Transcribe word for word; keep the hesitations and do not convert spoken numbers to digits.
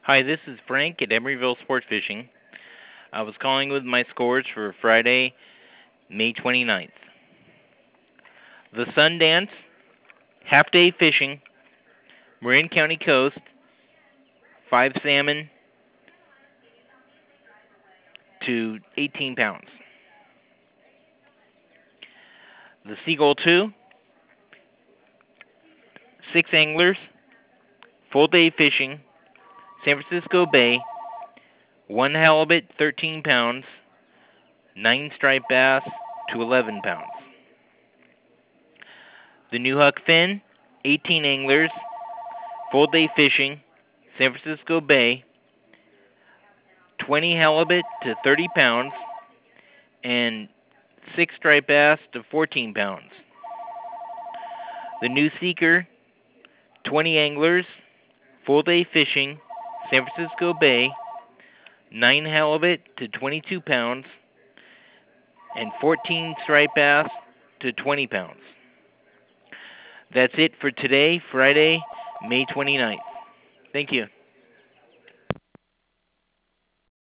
Hi, this is Frank at Emeryville Sport Fishing. I was calling with my scores for Friday, May twenty-ninth. The Sundance, half day fishing, Marin County Coast, five salmon to eighteen pounds. The Seagull two, six anglers, full day fishing, San Francisco Bay, one halibut, thirteen pounds, nine striped bass to eleven pounds. The New Huck Fin, eighteen anglers, full day fishing, San Francisco Bay, twenty halibut to thirty pounds, and six striped bass to fourteen pounds. The New Seeker, twenty anglers, full day fishing, San Francisco Bay, nine halibut to twenty-two pounds, and fourteen striped bass to twenty pounds. That's it for today, Friday, May twenty-ninth. Thank you.